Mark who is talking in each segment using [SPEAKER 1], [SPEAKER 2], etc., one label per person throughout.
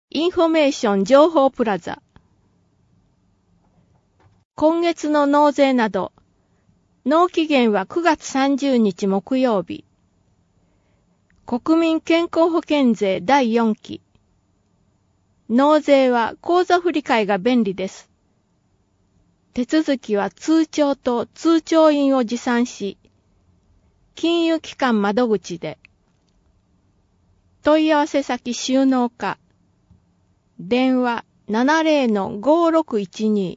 [SPEAKER 1] インフォメーション情報プラザ。今月の納税など、納期限は9月30日木曜日。国民健康保険税第4期。納税は口座振替が便利です。手続きは通帳と通帳印を持参し、金融機関窓口で、問い合わせ先収納課、電話 70-5612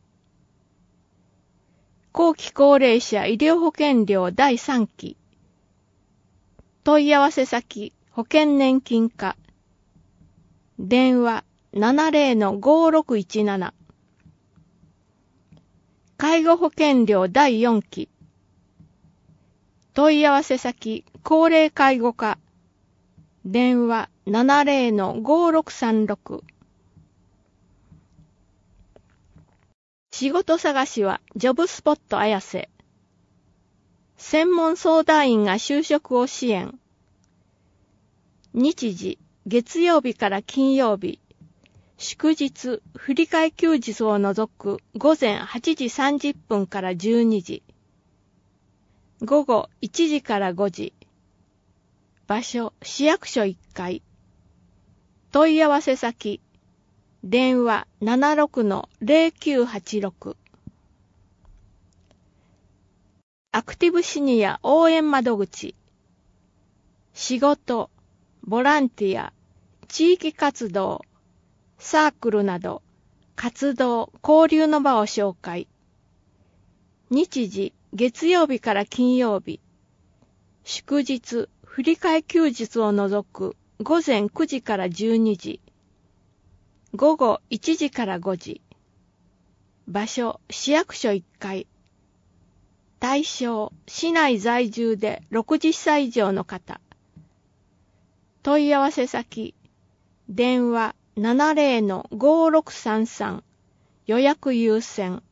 [SPEAKER 1] 後期高齢者医療保険料第3期問い合わせ先保険年金課電話 70-5617 介護保険料第4期問い合わせ先高齢介護課電話 70-5636仕事探しはジョブスポット綾瀬。専門相談員が就職を支援。日時、月曜日から金曜日。祝日、振り替え休日を除く午前8時30分から12時。午後1時から5時。場所、市役所1階。問い合わせ先。電話 76-0986 アクティブシニア応援窓口仕事、ボランティア、地域活動、サークルなど活動、交流の場を紹介日時、月曜日から金曜日祝日、振り替え休日を除く午前9時から12時午後1時から5時。場所、市役所1階。対象、市内在住で60歳以上の方。問い合わせ先、電話 70-5633 予約優先。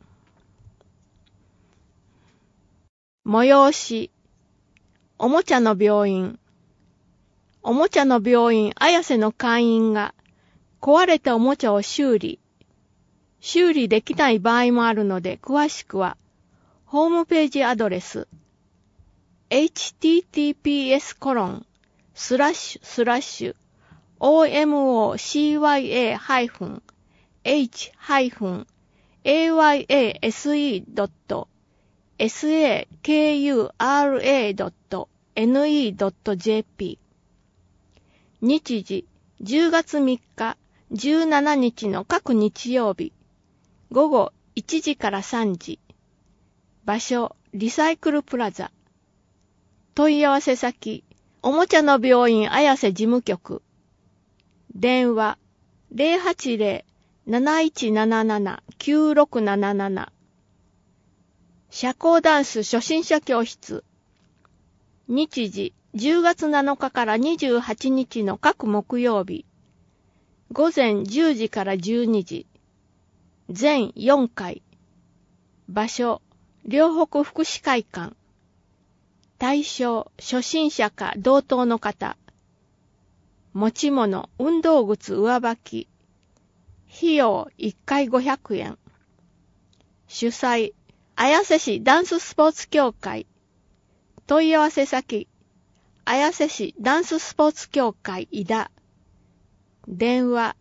[SPEAKER 1] 催し、おもちゃの病院。おもちゃの病院綾瀬の会員が、壊れたおもちゃを修理できない場合もあるので、詳しくは、ホームページアドレス、https://omoCYA-ayase.ne.jp 日時10月3日17日の各日曜日、午後1時から3時。場所、リサイクルプラザ。問い合わせ先、おもちゃの病院綾瀬事務局。電話、080-7177-9677。社交ダンス初心者教室。日時、10月7日から28日の各木曜日。午前10時から12時。全4回。場所、両北福祉会館。対象、初心者か同等の方。持ち物、運動靴上履き。費用1回500円。主催、綾瀬市ダンススポーツ協会。問い合わせ先、綾瀬市ダンススポーツ協会井田。電話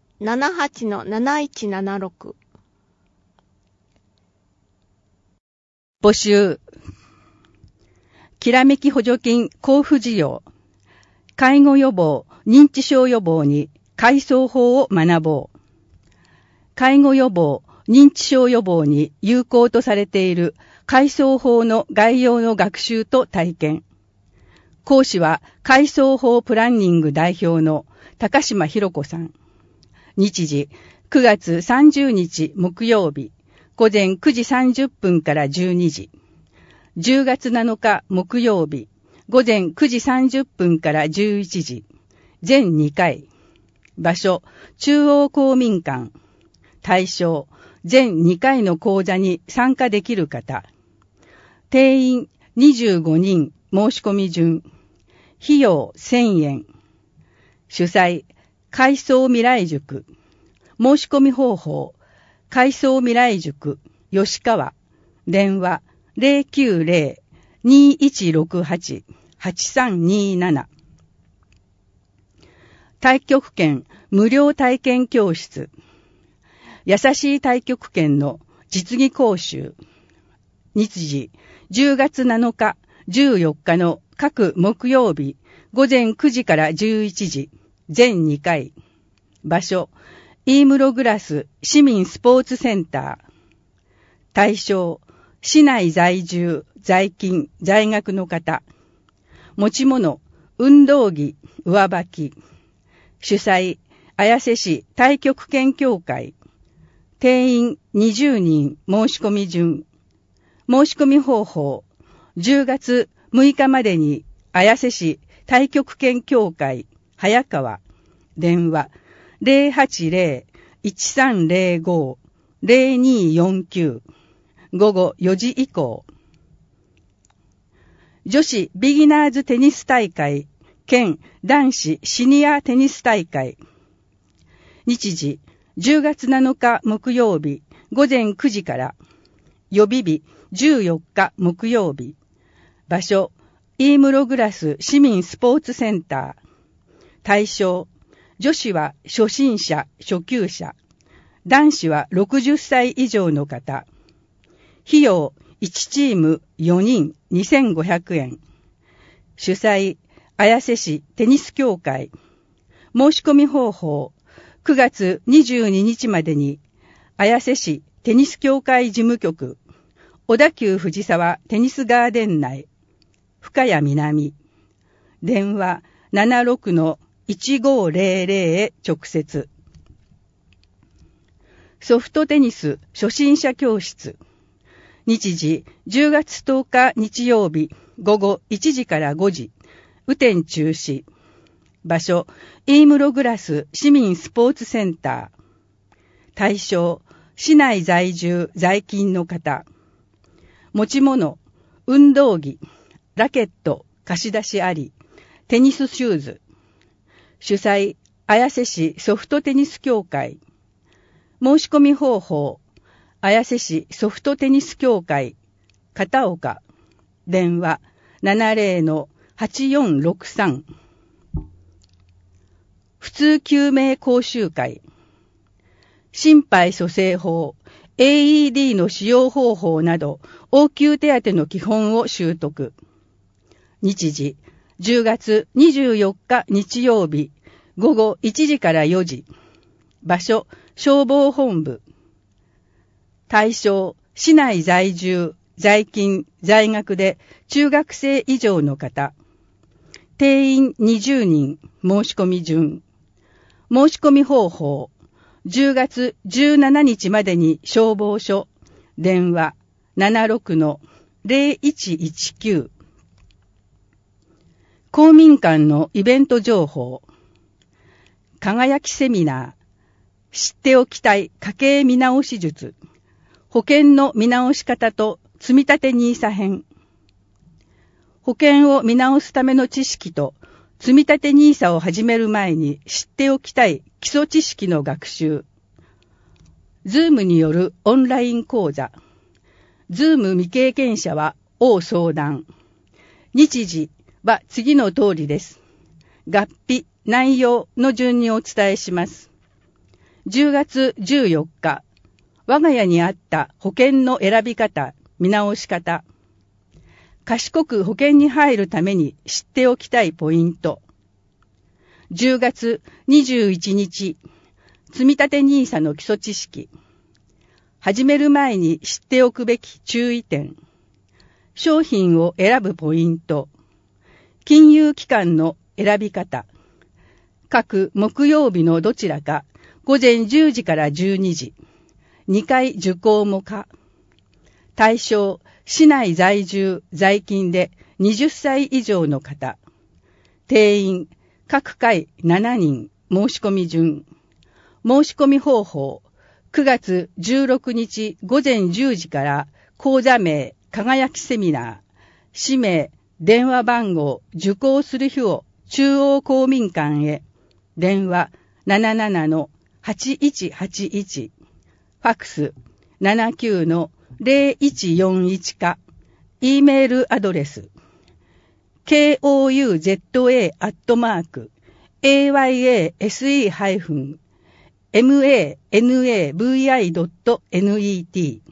[SPEAKER 1] 78-7176
[SPEAKER 2] 募集きらめき補助金交付事業介護予防認知症予防に改装法を学ぼう介護予防認知症予防に有効とされている改装法の概要の学習と体験講師は改装法プランニング代表の高島博子さん。日時9月30日木曜日午前9時30分から12時。10月7日木曜日午前9時30分から11時。全2回。場所中央公民館。対象全2回の講座に参加できる方。定員25人申し込み順。費用1000円。主催、改装未来塾。 申し込み方法、海藻未来塾、吉川、電話090-2168-8327。太極拳無料体験教室。優しい太極拳の実技講習。日時、10月7日、14日の各木曜日、午前9時から11時、全2回。場所、イームログラス市民スポーツセンター。対象、市内在住、在勤、在学の方。持ち物、運動着、上履き。主催、綾瀬市太極拳協会。定員20人申し込み順。申し込み方法、10月6日までに綾瀬市太極拳協会早川、電話080-1305-0249、午後4時以降。女子ビギナーズテニス大会兼男子シニアテニス大会。日時、10月7日木曜日午前9時から、予備日14日木曜日。場所、イームログラス市民スポーツセンター。対象、女子は初心者、初級者。男子は60歳以上の方。費用、1チーム4人2500円。主催、綾瀬市テニス協会。申し込み方法、9月22日までに、綾瀬市テニス協会事務局、小田急藤沢テニスガーデン内、深谷南、電話76-1500へ直接。ソフトテニス初心者教室。日時、10月10日日曜日、午後1時から5時、雨天中止。場所、イームログラス市民スポーツセンター。対象、市内在住在勤の方。持ち物、運動着、ラケット、貸し出しあり、テニスシューズ。主催、綾瀬市ソフトテニス協会。申し込み方法、綾瀬市ソフトテニス協会、片岡、電話70-8463。普通救命講習会。心肺蘇生法、AED の使用方法など、応急手当の基本を習得。日時、10月24日日曜日、午後1時から4時。場所、消防本部。対象、市内在住、在勤、在学で中学生以上の方。定員20人、申し込み順。申し込み方法、10月17日までに消防署、電話76-0119。公民館のイベント情報。輝きセミナー、知っておきたい家計見直し術。保険の見直し方と積立 NISA 編。保険を見直すための知識と積立 NISA を始める前に知っておきたい基礎知識の学習。Zoom によるオンライン講座。Zoom 未経験者は応相談。日時は次の通りです。合否、内容の順にお伝えします。10月14日、我が家にあった保険の選び方、見直し方。賢く保険に入るために知っておきたいポイント。10月21日、積立 NISA の基礎知識。始める前に知っておくべき注意点。商品を選ぶポイント。金融機関の選び方。各木曜日のどちらか、午前10時から12時。2回受講も可。対象、市内在住、在勤で20歳以上の方。定員、各回7人、申し込み順。申し込み方法、9月16日午前10時から講座名、輝きセミナー、氏名、電話番号、受講する日を中央公民館へ、電話 8181、ファックス 79-0141 か、E メールアドレス kouza-atose-manavi.net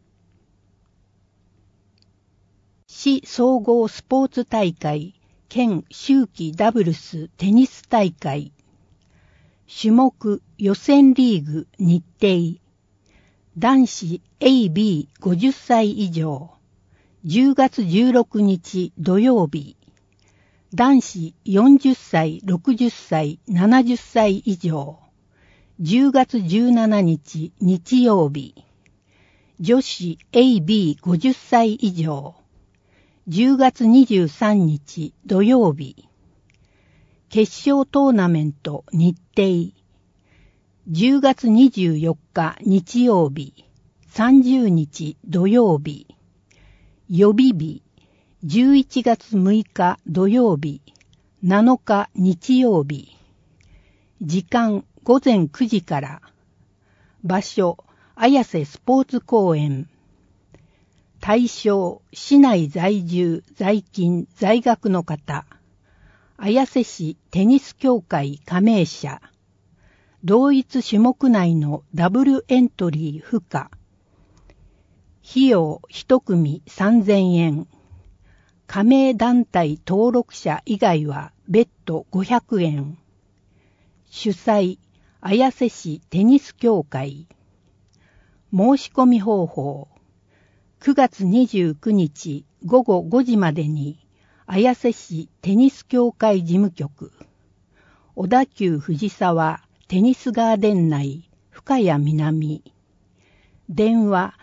[SPEAKER 1] 市総合スポーツ大会兼秋季ダブルステニス大会種目予選リーグ日程男子 AB50 歳以上10月16日土曜日男子40歳、60歳、70歳以上10月17日日曜日女子 AB50 歳以上10月23日土曜日決勝トーナメント日程10月24日日曜日30日土曜日予備日11月6日土曜日7日日曜日時間午前9時から場所綾瀬スポーツ公園対象市内在住在勤在学の方綾瀬市テニス協会加盟者同一種目内のダブルエントリー不可費用1組3000円加盟団体登録者以外は別途500円主催綾瀬市テニス協会申し込み方法9月29日午後5時までに綾瀬市テニス協会事務局小田急藤沢テニスガーデン内深谷南電話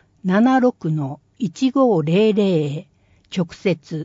[SPEAKER 1] 76-1500 直接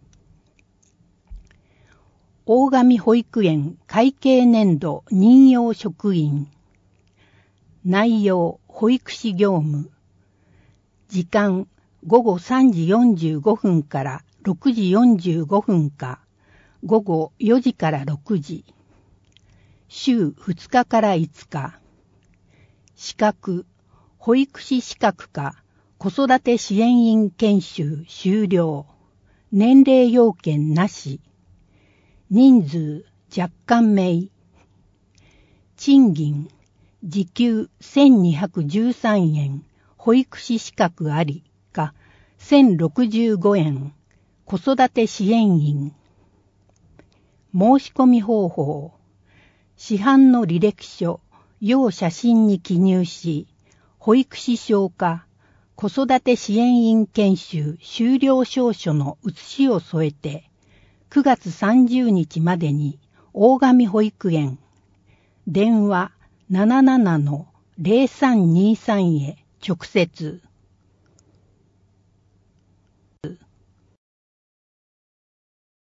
[SPEAKER 1] 大上保育園会計年度任用職員内容保育士業務時間午後3時45分から6時45分か午後4時から6時週2日から5日資格保育士資格か子育て支援員研修終了年齢要件なし人数若干名賃金時給1213円保育士資格ありか1065円子育て支援員申し込み方法市販の履歴書要写真に記入し保育士証か子育て支援員研修終了証書の写しを添えて9月30日までに大上保育園電話 77-0323 へ直接